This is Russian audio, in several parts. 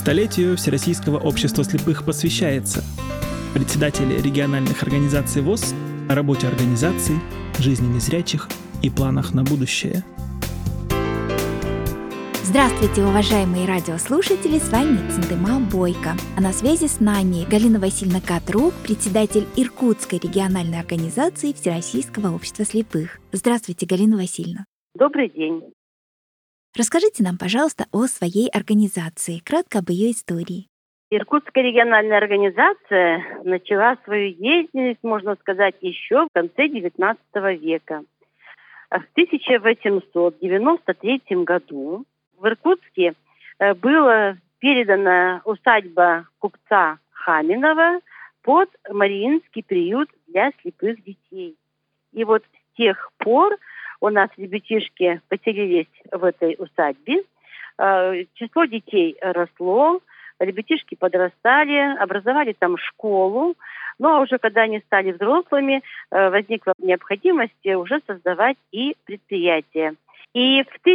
Столетию Всероссийского общества слепых посвящается. Председатель региональных организаций ВОС о работе организаций, жизни незрячих и планах на будущее. Здравствуйте, уважаемые радиослушатели, с вами Центыма Бойко. А на связи с нами Галина Васильевна Катрук, председатель Иркутской региональной организации Всероссийского общества слепых. Здравствуйте, Галина Васильевна. Добрый день. Расскажите нам, пожалуйста, о своей организации, кратко об ее истории. Иркутская региональная организация начала свою деятельность, можно сказать, еще в конце XIX века. В 1893 году в Иркутске была передана усадьба купца Хаминова под Мариинский приют для слепых детей. И вот с тех пор у нас ребятишки поселились в этой усадьбе. Число детей росло, ребятишки подрастали, образовали там школу. Ну а уже когда они стали взрослыми, возникла необходимость уже создавать и предприятия. И в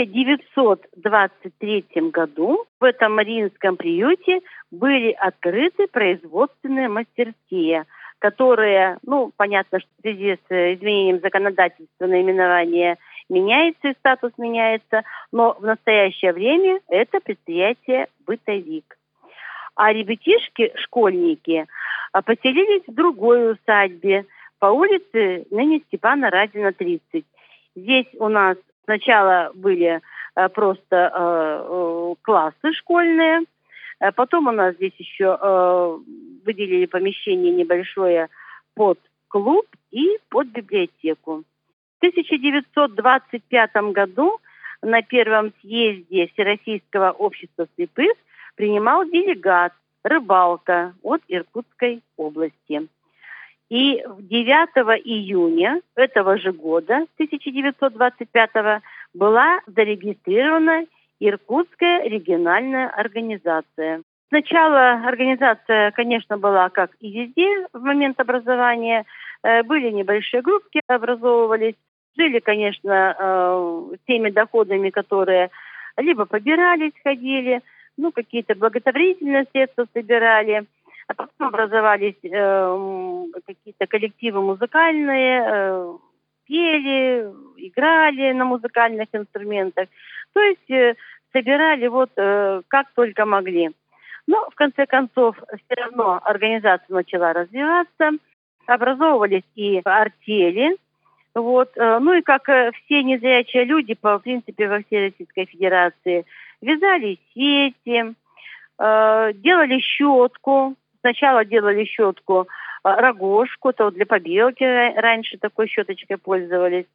1923 году в этом Мариинском приюте были открыты производственные мастерские, которые, понятно, что в связи с изменением законодательства наименование меняется и статус меняется, но в настоящее время это предприятие «Бытовик». А ребятишки, школьники, поселились в другой усадьбе по улице ныне Степана Разина, 30. Здесь у нас сначала были просто классы школьные, потом у нас здесь еще выделили помещение небольшое под клуб и под библиотеку. В 1925 году на первом съезде Всероссийского общества слепых принимал делегат рыбалка от Иркутской области. И 9 июня этого же года, 1925, была зарегистрирована Иркутская региональная организация. Сначала организация, конечно, была как и везде в момент образования. Были небольшие группки, образовывались. Жили, конечно, теми доходами, которые либо побирались, ходили, какие-то благотворительные средства собирали. А потом образовались какие-то коллективы музыкальные, пели, играли на музыкальных инструментах. То есть собирали как только могли. Но в конце концов все равно организация начала развиваться, образовывались и артели. И как все незрячие люди, в принципе, во всей Российской Федерации, вязали сети, делали щетку. Сначала делали щетку рогожку, для побелки раньше такой щеточкой пользовались.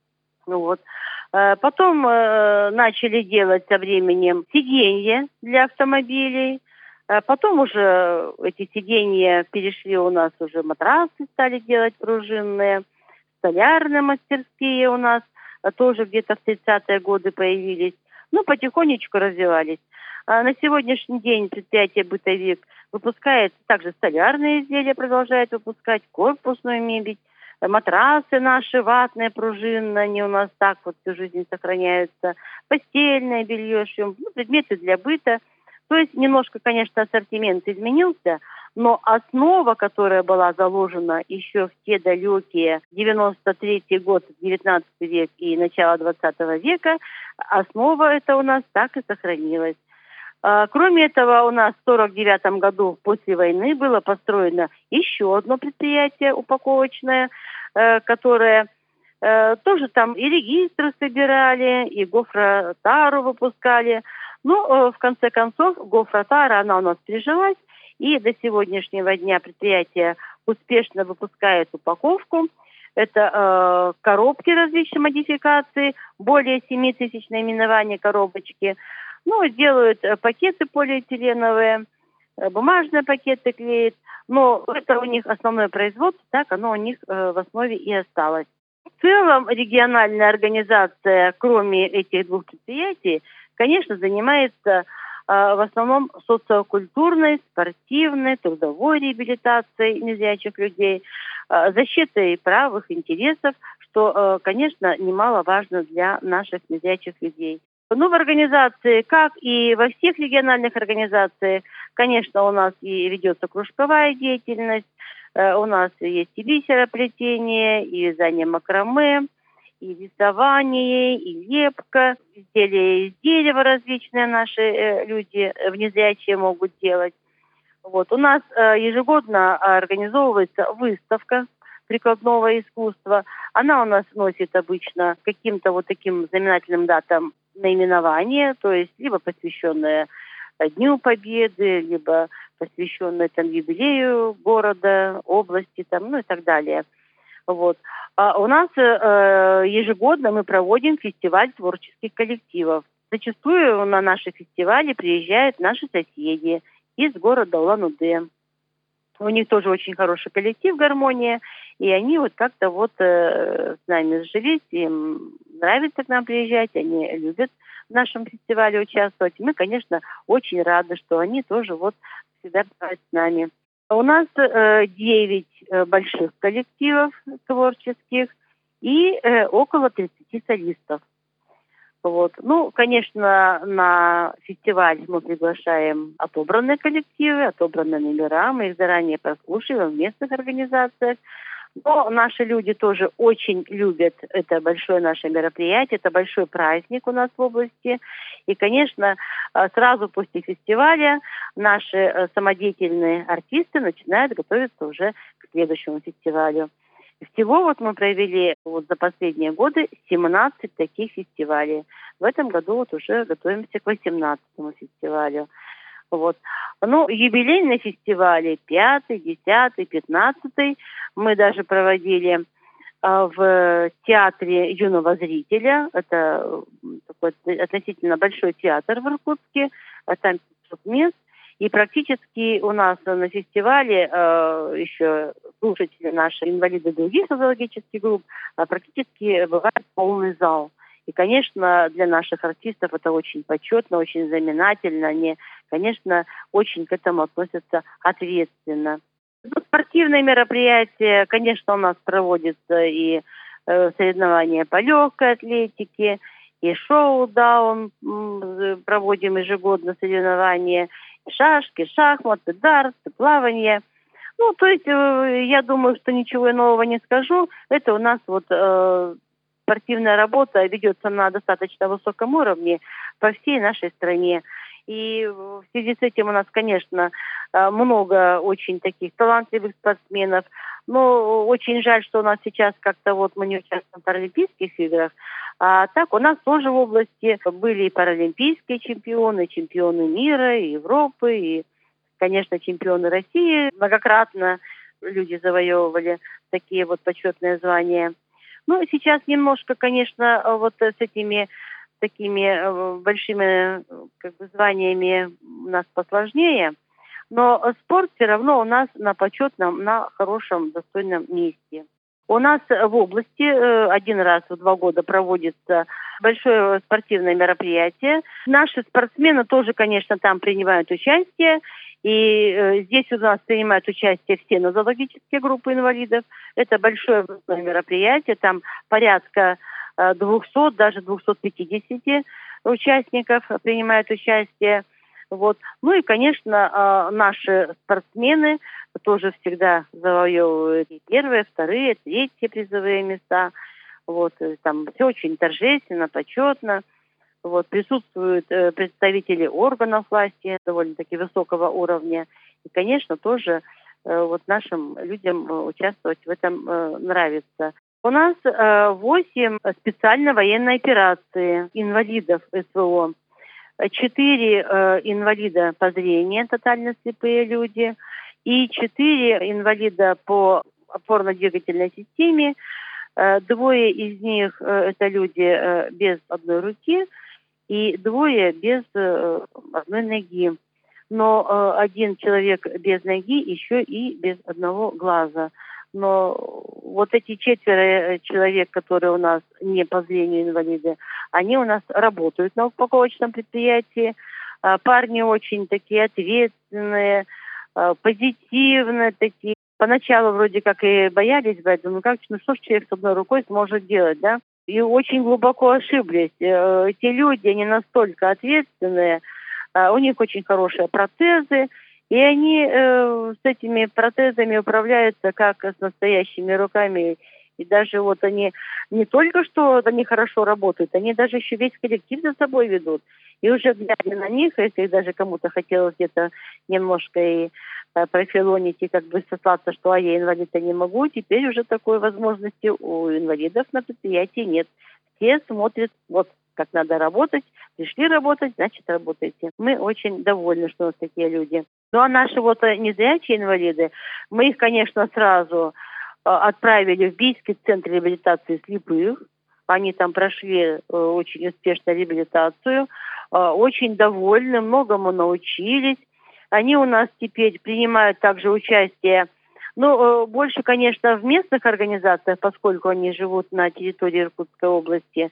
Потом начали делать со временем сиденья для автомобилей. Потом уже эти сиденья перешли у нас уже матрасы, стали делать пружинные. Столярные мастерские у нас тоже где-то в 30-е годы появились. Потихонечку развивались. На сегодняшний день предприятие «Бытовик» выпускает также столярные изделия, продолжает выпускать корпусную мебель, матрасы наши ватные, пружинные, они у нас так всю жизнь сохраняются, постельное белье шьем, предметы для быта. То есть немножко, конечно, ассортимент изменился, но основа, которая была заложена еще в те далекие 93-й год, 19 век и начало 20 века, основа эта у нас так и сохранилась. Кроме этого, у нас в 1949 году после войны было построено еще одно предприятие упаковочное, которое тоже там и регистры собирали, и гофротару выпускали. В конце концов, гофротара, она у нас прижилась, и до сегодняшнего дня предприятие успешно выпускает упаковку. Это коробки различной модификации, более 7 тысяч наименований коробочки. Делают пакеты полиэтиленовые, бумажные пакеты клеят. Но это у них основное производство, так оно у них в основе и осталось. В целом региональная организация, кроме этих двух предприятий, конечно, занимается в основном социокультурной, спортивной, трудовой реабилитацией незрячих людей, защитой прав их интересов, что, конечно, немаловажно для наших незрячих людей. Ну, в организации, как и во всех региональных организациях, конечно, у нас и ведется кружковая деятельность, у нас есть и бисероплетение, и вязание макраме, и рисование, и лепка, изделия из дерева различные наши люди внезрячие могут делать. Вот. У нас ежегодно организовывается выставка прикладного искусства. Она у нас носит обычно каким-то вот таким знаменательным датам наименование, то есть либо посвященное Дню Победы, либо посвященное там юбилею города, области, там, ну и так далее. Вот. А у нас ежегодно мы проводим фестиваль творческих коллективов. Зачастую на наши фестивали приезжают наши соседи из города Улан-Удэ. У них тоже очень хороший коллектив «Гармония», и они вот как-то вот с нами сжились, им нравится к нам приезжать, они любят в нашем фестивале участвовать. Мы, конечно, очень рады, что они тоже вот всегда бывают с нами. У нас 9 больших коллективов творческих и около 30 солистов. Вот. Ну, конечно, на фестиваль мы приглашаем отобранные коллективы, отобранные номера, мы их заранее прослушиваем в местных организациях. Но наши люди тоже очень любят это большое наше мероприятие, это большой праздник у нас в области. И, конечно, сразу после фестиваля наши самодеятельные артисты начинают готовиться уже к следующему фестивалю. Всего вот мы провели вот за последние годы 17 таких фестивалей. В этом году вот уже готовимся к 18-му фестивалю. Вот. Ну, юбилейные фестивали 5-й, 10-й, 15-й мы даже проводили в театре юного зрителя. Это такой относительно большой театр в Иркутске. Там 500 мест. И практически у нас на фестивале еще слушатели наши, инвалиды других социологических групп, практически бывает полный зал. И, конечно, для наших артистов это очень почетно, очень знаменательно. Они, конечно, очень к этому относятся ответственно. Спортивные мероприятия, конечно, у нас проводятся и соревнования по легкой атлетике, и шоу-даун проводим ежегодно соревнования, шашки, шахматы, дарты, плавание. Ну, то есть, я думаю, что ничего нового не скажу. Это у нас вот спортивная работа ведется на достаточно высоком уровне по всей нашей стране. И в связи с этим у нас, конечно, много очень таких талантливых спортсменов. Но очень жаль, что у нас сейчас как-то вот мы не участвуем в Паралимпийских играх. А так у нас тоже в области были и паралимпийские чемпионы, чемпионы мира, и Европы, и, конечно, чемпионы России. Многократно люди завоевывали такие вот почетные звания. Ну, сейчас немножко, конечно, вот с этими такими большими как бы званиями у нас посложнее. Но спорт все равно у нас на почетном, на хорошем, достойном месте. У нас в области один раз в 2 года проводится большое спортивное мероприятие. Наши спортсмены тоже, конечно, там принимают участие. И здесь у нас принимают участие все нозологические группы инвалидов. Это большое мероприятие, там порядка 200, даже 250 участников принимают участие. Вот. Ну и, конечно, наши спортсмены тоже всегда завоевывают и первые, вторые, третьи призовые места. Вот. Там все очень торжественно, почетно. Вот. Присутствуют представители органов власти довольно-таки высокого уровня. И, конечно, тоже вот нашим людям участвовать в этом нравится. У нас 8 специальной военной операции инвалидов СВО. 4 инвалида по зрению, тотально слепые люди, и 4 инвалида по опорно-двигательной системе. 2 из них это люди без одной руки, и 2 без одной ноги. Но один человек без ноги еще и без одного глаза. Но вот эти 4 человек, которые у нас не по зрению инвалиды, они у нас работают на упаковочном предприятии. Парни очень такие ответственные, позитивные такие. Поначалу вроде как и боялись брать, думаю, ну что ж человек с одной рукой сможет делать, да? И очень глубоко ошиблись. Эти люди, они настолько ответственные, у них очень хорошие протезы, и они с этими протезами управляются как с настоящими руками. И даже вот они не только что они хорошо работают, они даже еще весь коллектив за собой ведут. И уже глядя на них, если даже кому-то хотелось где-то немножко и профилонить и как бы сослаться, что я инвалид, я не могу, теперь уже такой возможности у инвалидов на предприятии нет. Все смотрят, вот как надо работать, пришли работать, значит работайте. Мы очень довольны, что у нас такие люди. Ну а наши вот незрячие инвалиды, мы их, конечно, сразу отправили в Бийский центр реабилитации слепых. Они там прошли очень успешно реабилитацию, очень довольны, многому научились. Они у нас теперь принимают также участие, больше, конечно, в местных организациях, поскольку они живут на территории Иркутской области.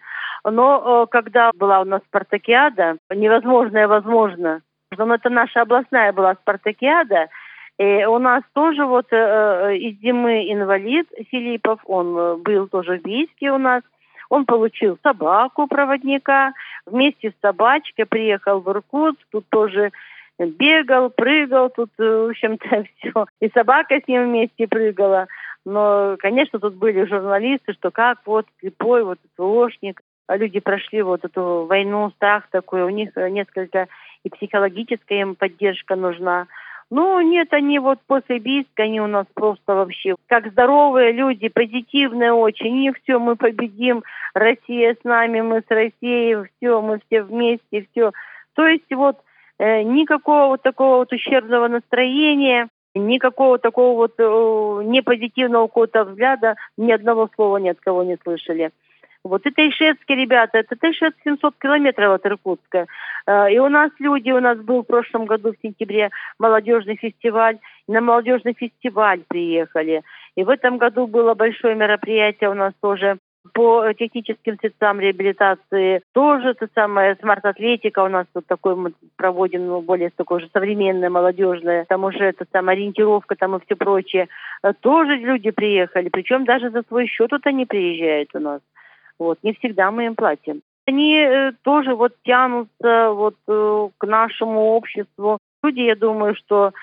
Но когда была у нас спартакиада, невозможное возможно, но это наша областная была спартакиада, и у нас тоже вот из зимы инвалид Филиппов, он был тоже в Бийске у нас, он получил собаку-проводника, вместе с собачкой приехал в Иркутск, тут тоже бегал, прыгал, тут, в общем-то, все. И собака с ним вместе прыгала. Но, конечно, тут были журналисты, что как вот слепой, вот ТВОшник. А люди прошли вот эту войну, страх такой. У них несколько и психологическая им поддержка нужна. Ну, нет, они вот после Бийска, они у нас просто вообще как здоровые люди, позитивные очень. И все, мы победим, Россия с нами, мы с Россией, все, мы все вместе, все. То есть вот никакого вот такого вот ущербного настроения, никакого такого вот непозитивного какого-то взгляда, ни одного слова ни от кого не слышали. Вот это Ишетские ребята, это Ишет 700 километров от Иркутска. И у нас был в прошлом году в сентябре молодежный фестиваль, на молодежный фестиваль приехали. И в этом году было большое мероприятие у нас тоже по техническим средствам реабилитации. Тоже то самое смарт-атлетика у нас вот такой мы проводим, более такое же современное, молодежное. Там уже это самая ориентировка там и все прочее. Тоже люди приехали, причем даже за свой счет тут они приезжают у нас. Вот, не всегда мы им платим. Они тоже вот тянутся вот к нашему обществу. Люди, я думаю, что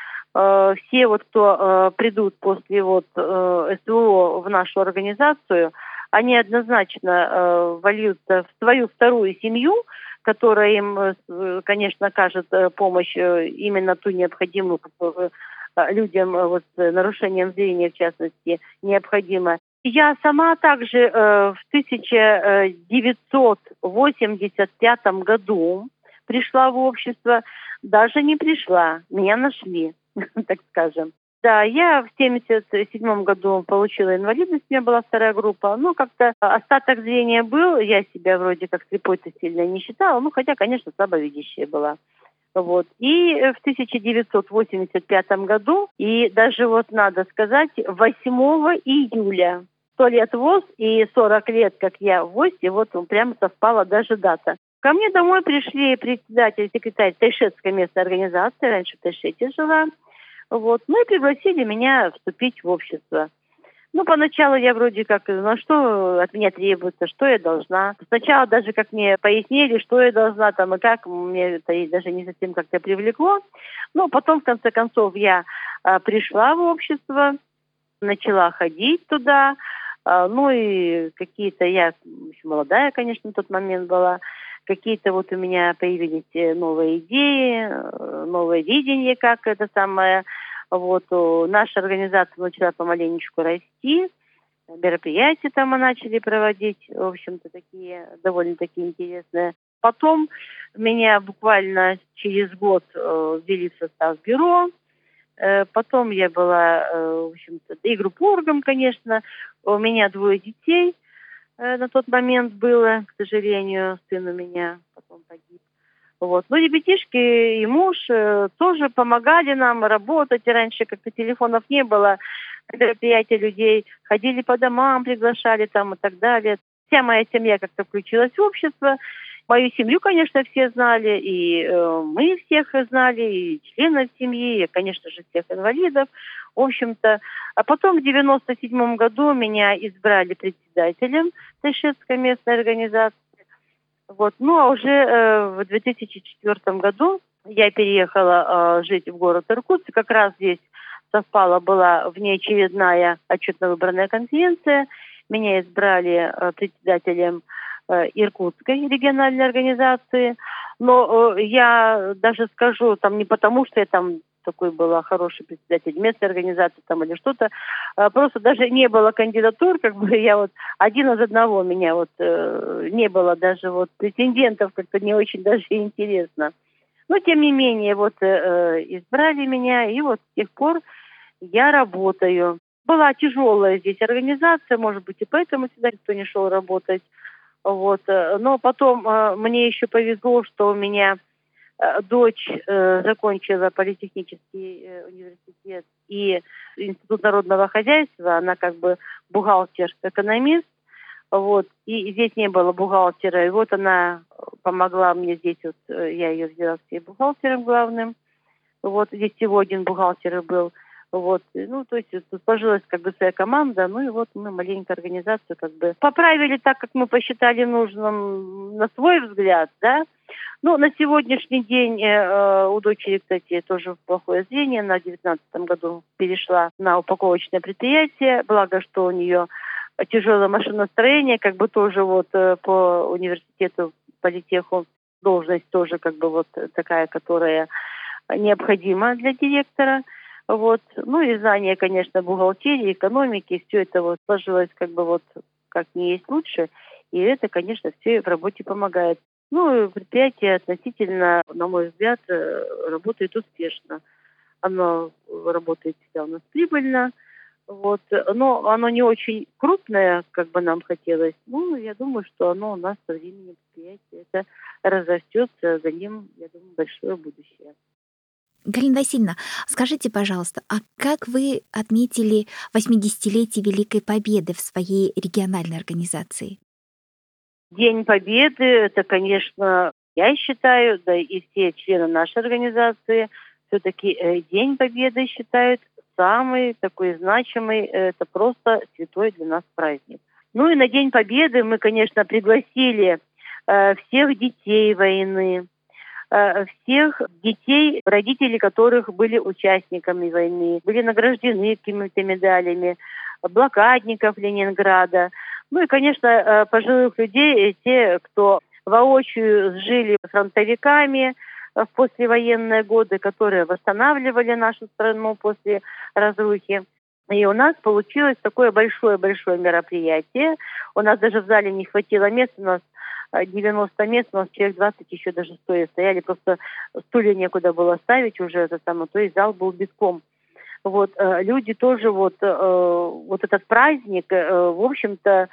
все вот, кто придут после вот СВО в нашу организацию, они однозначно вольются в свою вторую семью, которая им, конечно, окажет помощь именно ту необходимую, которую людям вот, с нарушением зрения, в частности, необходима. Я сама также в 1985 году пришла в общество, даже не пришла, меня нашли, так скажем. Да, я в 1977 году получила инвалидность, у меня была вторая группа. Ну, как-то остаток зрения был, я себя вроде как слепой-то сильно не считала, хотя, конечно, слабовидящая была. Вот. И в 1985 году, и даже вот надо сказать, 8 июля, 100 лет ВОС и 40 лет, как я в ВОСе, вот прямо совпала даже дата. Ко мне домой пришли председатель, секретарь Тайшетской местной организации, раньше в Тайшете жила, вот, и пригласили меня вступить в общество. Поначалу я вроде как, что от меня требуется, что я должна. Сначала даже как мне пояснили, что я должна там и как, мне это даже не совсем как-то привлекло. Но потом, в конце концов, я пришла в общество, начала ходить туда, и какие-то, я еще молодая, конечно, на тот момент была, какие-то вот у меня появились новые идеи, новое видение, как это самое. Вот наша организация начала помаленечку расти, мероприятия там мы начали проводить, в общем-то, такие довольно-таки интересные. Потом меня буквально через год ввели в состав бюро, потом я была, в общем-то, и группоргом, конечно, у меня 2 детей на тот момент было, к сожалению, сын у меня потом погиб. Вот. Ребятишки и муж тоже помогали нам работать. Раньше как-то телефонов не было. Мероприятия людей ходили по домам, приглашали там и так далее. Вся моя семья как-то включилась в общество. Мою семью, конечно, все знали, и мы всех знали, и членов семьи, и, конечно же, всех инвалидов, в общем-то. А потом в 97 году меня избрали председателем Тайшетской местной организации. Вот. Ну, а уже в 2004 году я переехала жить в город Иркутск. Как раз здесь была внеочередная отчетно-выборная конференция. Меня избрали председателем Иркутской региональной организации. Но я даже скажу, там не потому, что я там такой была хороший председатель местной организации там или что-то, просто даже не было кандидатур, как бы я вот один из одного, меня вот не было даже вот претендентов, как-то не очень даже интересно. Но тем не менее вот избрали меня, и вот с тех пор я работаю. Была тяжелая здесь организация, может быть, и поэтому сюда никто не шел работать. Вот. Но потом мне еще повезло, что у меня дочь закончила политехнический университет и Институт народного хозяйства. Она как бы бухгалтер-экономист. Вот. И здесь не было бухгалтера. И вот она помогла мне здесь. Вот, я ее взяла себе бухгалтером главным. Вот. Здесь всего один бухгалтер был. Вот, ну, то есть тут сложилась как бы своя команда, ну и вот мы маленькую организацию как бы поправили так, как мы посчитали нужным, на свой взгляд, да. Ну, на сегодняшний день у дочери, кстати, тоже плохое зрение, она в 2019 году перешла на упаковочное предприятие, благо, что у нее тяжелое машиностроение, как бы тоже вот по университету, политеху, должность тоже как бы вот такая, которая необходима для директора. Вот. Ну и знания, конечно, бухгалтерии, экономики, все это вот сложилось как бы вот как не есть лучше. И это, конечно, все в работе помогает. Ну, и предприятие относительно, на мой взгляд, работает успешно. Оно работает всегда у нас прибыльно. Вот. Но оно не очень крупное, как бы нам хотелось. Ну, я думаю, что оно у нас со временем предприятие это разрастется, за ним, я думаю, большое будущее. Галина Васильевна, скажите, пожалуйста, а как вы отметили 80-летие Великой Победы в своей региональной организации? День Победы, это, конечно, я считаю, да и все члены нашей организации, все-таки День Победы считают самый такой значимый, это просто святой для нас праздник. Ну и на День Победы мы, конечно, пригласили всех детей войны, всех детей, родители которых были участниками войны, были награждены какими-то медалями, блокадников Ленинграда. Ну и, конечно, пожилых людей, те, кто воочию жили фронтовиками в послевоенные годы, которые восстанавливали нашу страну после разрухи. И у нас получилось такое большое-большое мероприятие. У нас даже в зале не хватило мест, у нас 90 мест, у нас человек 20 еще даже стоя стояли, просто стулья некуда было ставить уже, то есть зал был битком. Вот, люди тоже вот этот праздник, в общем-то,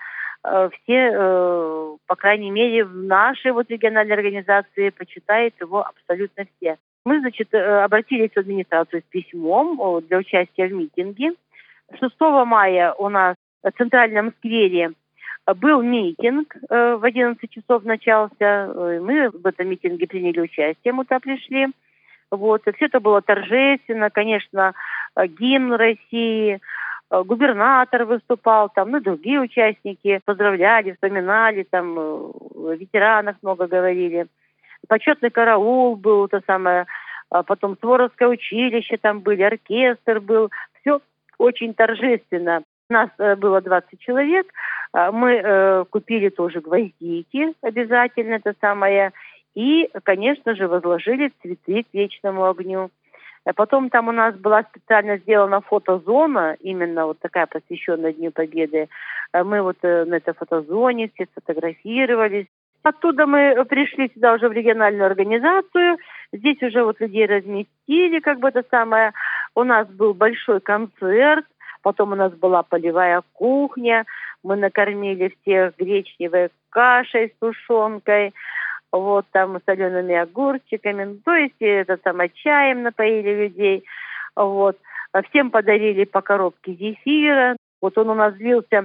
все, по крайней мере, в нашей вот региональной организации почитают его абсолютно все. Мы, значит, обратились в администрацию с письмом для участия в митинге. 6 мая у нас в Центральном сквере был митинг, в 11 часов начался. Мы в этом митинге приняли участие, мы туда пришли. Вот. И все это было торжественно, конечно, гимн России, губернатор выступал, там, ну, другие участники поздравляли, вспоминали, там, о ветеранах много говорили. Почетный караул был, то самое, потом Суворовское училище там были, оркестр был, все очень торжественно. Нас было 20 человек, мы купили тоже гвоздики обязательно, это самое, и, конечно же, возложили цветы к вечному огню. Потом там у нас была специально сделана фотозона, именно вот такая, посвященная Дню Победы. Мы вот на этой фотозоне все сфотографировались. Оттуда мы пришли сюда уже в региональную организацию. Здесь уже вот людей разместили, как бы это самое. У нас был большой концерт, потом у нас была полевая кухня. Мы накормили всех гречневой кашей с тушенкой, вот там солеными огурчиками. То есть это самое, чаем напоили людей. Вот. Всем подарили по коробке зефира. Вот он у нас длился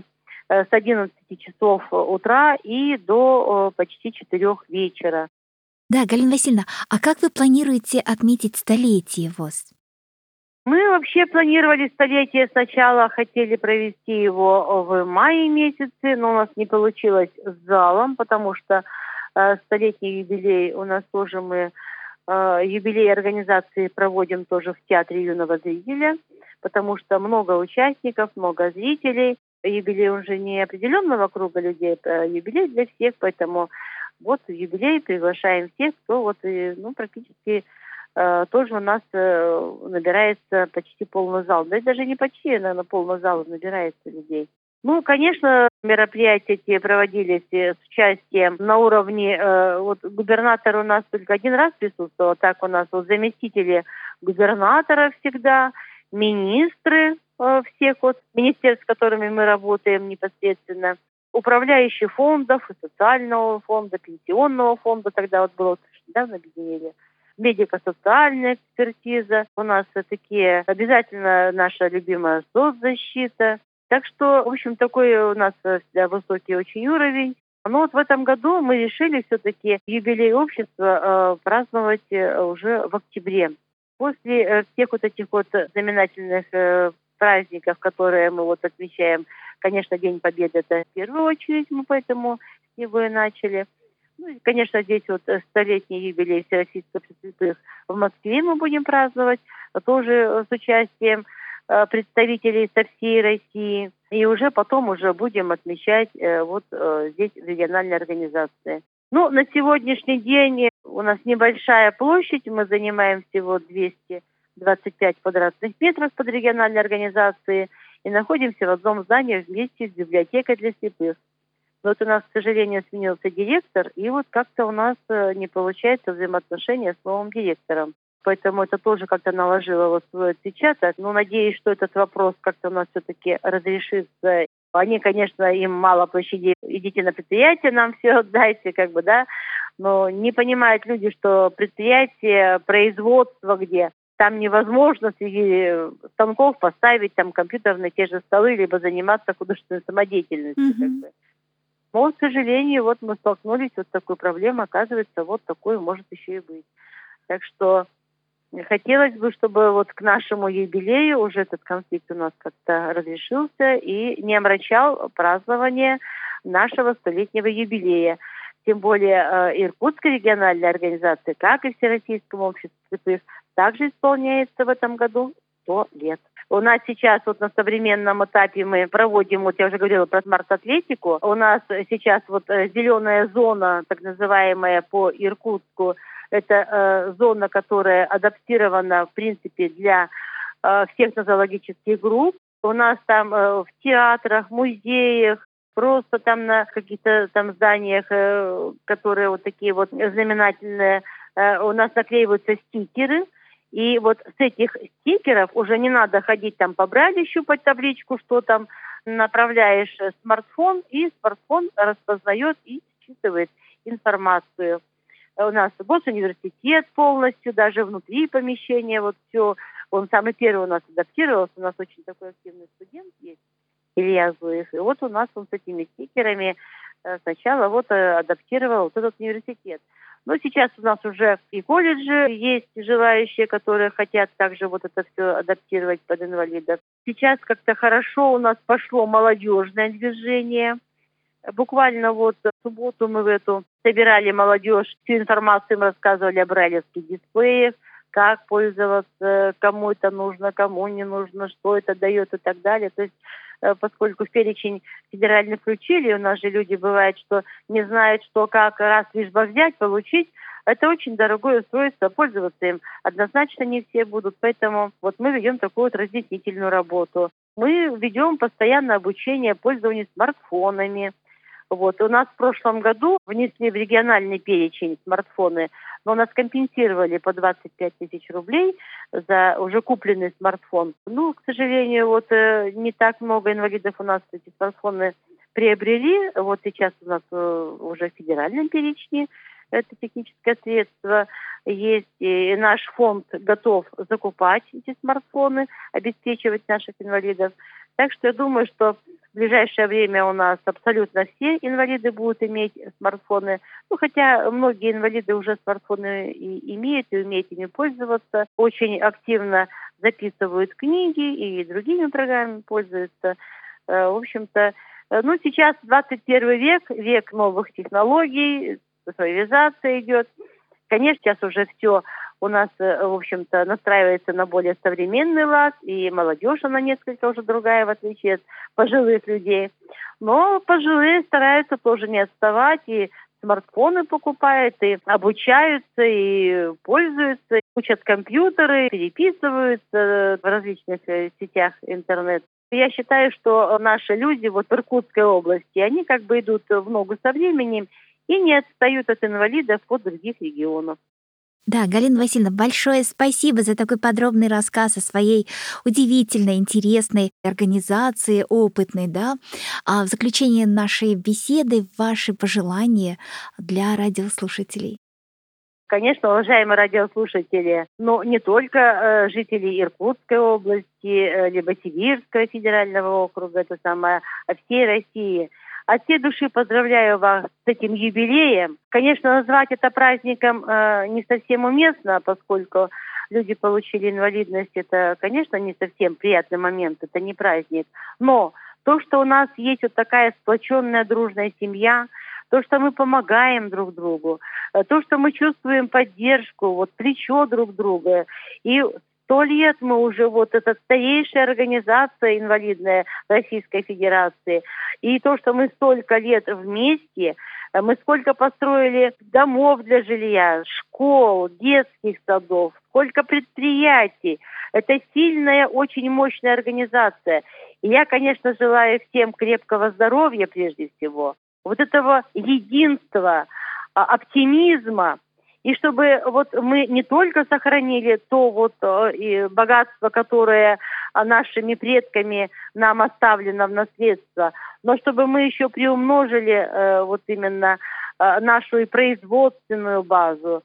с 11 часов утра и до почти 4 вечера. Да, Галина Васильевна, а как вы планируете отметить столетие ВОС? Мы вообще планировали столетие, сначала хотели провести его в мае месяце, но у нас не получилось с залом, потому что столетний юбилей у нас тоже юбилей организации проводим тоже в Театре юного зрителя, потому что много участников, много зрителей. Юбилей уже не определенного круга людей, а юбилей для всех, поэтому вот в юбилей приглашаем всех, кто практически тоже у нас набирается почти полный зал. Да и даже не почти, наверное, полный зал набирается людей. Конечно, мероприятия эти проводились с участием на уровне, губернатор у нас только один раз присутствовал, так у нас заместители губернатора всегда, министры всех министерств, с которыми мы работаем непосредственно, управляющие фондов, и социального фонда, пенсионного фонда, тогда было недавно объединили, медико-социальная экспертиза. У нас такие обязательно наша любимая соцзащита. Так что, в общем, такой у нас всегда высокий очень уровень. Но в этом году мы решили все-таки юбилей общества праздновать уже в октябре. После всех этих знаменательных праздников, которые мы отмечаем, конечно, День Победы это в первую очередь, мы поэтому с него и начали. И, конечно, здесь столетний юбилей Всероссийского общества слепых в Москве мы будем праздновать, тоже с участием представителей со всей России. И уже потом будем отмечать здесь в региональной организации. На сегодняшний день у нас небольшая площадь, мы занимаем всего 225 квадратных метров под региональной организацией и находимся в одном здании вместе с библиотекой для слепых. Но у нас, к сожалению, сменился директор, и как-то у нас не получается взаимоотношения с новым директором. Поэтому это тоже как-то наложило свой отпечаток. Надеюсь, что этот вопрос как-то у нас все-таки разрешится. Они, конечно, им мало площадей. Идите на предприятие, нам все отдайте, Но не понимают люди, что предприятие, производство где, там невозможно среди станков поставить компьютерные те же столы, либо заниматься художественной самодеятельностью. Но, к сожалению, мы столкнулись с такой проблемой. Оказывается, такое может еще и быть. Так что хотелось бы, чтобы к нашему юбилею уже этот конфликт у нас как-то разрешился и не омрачал празднование нашего столетнего юбилея. Тем более Иркутской региональной организации, как и Всероссийскому обществу слепых, также исполняется в этом году 100 лет. У нас сейчас на современном этапе мы проводим, я уже говорила про смарт-атлетику, у нас сейчас зеленая зона, так называемая по Иркутску, это зона, которая адаптирована, в принципе, для всех нозологических групп. У нас там в театрах, музеях, просто там на каких-то зданиях, которые такие знаменательные, у нас наклеиваются стикеры. И с этих стикеров уже не надо ходить по Брайлю, щупать табличку, что там, направляешь смартфон, и смартфон распознает и считывает информацию. У нас госуниверситет полностью, даже внутри помещения, все. Он самый первый у нас адаптировался, у нас очень такой активный студент есть, Илья Зуев. И у нас он с этими стикерами сначала адаптировал этот университет. Но сейчас у нас уже и колледжи есть желающие, которые хотят также это все адаптировать под инвалидов. Сейчас как-то хорошо у нас пошло молодежное движение. Буквально в субботу мы собирали молодежь, всю информацию им рассказывали о брайлевских дисплеях, как пользоваться, кому это нужно, кому не нужно, что это дает и так далее. То есть поскольку в перечень федеральный включили, у нас же люди бывает, что не знают, что как, раз лишь бы взять, получить. Это очень дорогое устройство, пользоваться им однозначно не все будут. Поэтому мы ведем такую разъяснительную работу. Мы ведем постоянное обучение пользованию смартфонами. У нас в прошлом году внесли в региональный перечень смартфоны, но у нас компенсировали по 25 тысяч рублей за уже купленный смартфон. К сожалению, не так много инвалидов у нас эти смартфоны приобрели. Сейчас у нас уже в федеральном перечне это техническое средство есть. И наш фонд готов закупать эти смартфоны, обеспечивать наших инвалидов. Так что я думаю, что В ближайшее время у нас абсолютно все инвалиды будут иметь смартфоны. Ну, хотя многие инвалиды уже смартфоны и имеют, и умеют ими пользоваться. Очень активно записывают книги и другими программами пользуются. В общем-то, ну, сейчас 21 век, век новых технологий, цифровизация идет. Конечно, сейчас уже все у нас, в общем-то, настраивается на более современный лад, и молодежь, она несколько уже другая, в отличие от пожилых людей. Но пожилые стараются тоже не отставать, и смартфоны покупают, и обучаются, и пользуются, учат компьютеры, переписываются в различных сетях интернет. Я считаю, что наши люди вот в Иркутской области, они как бы идут в ногу со временем и не отстают от инвалидов от других регионов. Да, Галина Васильевна, большое спасибо за такой подробный рассказ о своей удивительной, интересной организации, опытной, да. А в заключение нашей беседы ваши пожелания для радиослушателей. Конечно, уважаемые радиослушатели, но не только жители Иркутской области, либо Сибирского федерального округа, это самое, а всей России. От всей души поздравляю вас с этим юбилеем. Конечно, назвать это праздником не совсем уместно, поскольку люди получили инвалидность, это, конечно, не совсем приятный момент, это не праздник. Но то, что у нас есть вот такая сплоченная дружная семья, то, что мы помогаем друг другу, то, что мы чувствуем поддержку, вот плечо друг друга. И 100 лет мы уже, вот эта старейшая организация инвалидная Российской Федерации. И то, что мы столько лет вместе, мы сколько построили домов для жилья, школ, детских садов, сколько предприятий. Это сильная, очень мощная организация. И я, конечно, желаю всем крепкого здоровья прежде всего, вот этого единства, оптимизма, и чтобы вот мы не только сохранили то вот и богатство, которое нашими предками нам оставлено в наследство, но чтобы мы еще приумножили вот именно нашу и производственную базу,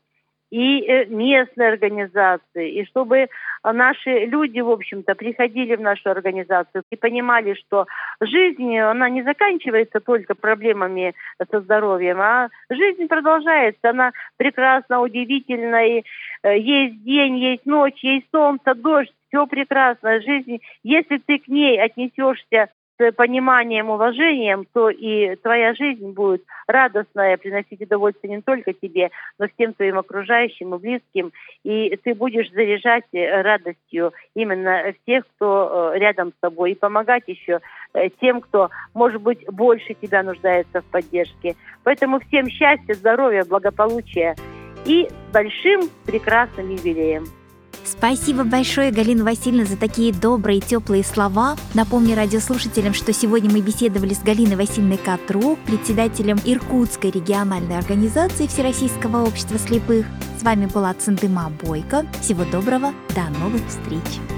и местные организации, и чтобы наши люди, в общем-то, приходили в нашу организацию и понимали, что жизнь, она не заканчивается только проблемами со здоровьем, а жизнь продолжается, она прекрасна, удивительна, и есть день, есть ночь, есть солнце, дождь, все прекрасно. Жизнь, если ты к ней отнесешься с пониманием, уважением, то и твоя жизнь будет радостная, приносить удовольствие не только тебе, но всем твоим окружающим и близким. И ты будешь заряжать радостью именно всех, кто рядом с тобой, и помогать еще тем, кто, может быть, больше тебя нуждается в поддержке. Поэтому всем счастья, здоровья, благополучия и с большим прекрасным юбилеем. Спасибо большое, Галина Васильевна, за такие добрые, теплые слова. Напомню радиослушателям, что сегодня мы беседовали с Галиной Васильевной Катрук, председателем Иркутской региональной организации Всероссийского общества слепых. С вами была Центыма Бойко. Всего доброго, до новых встреч!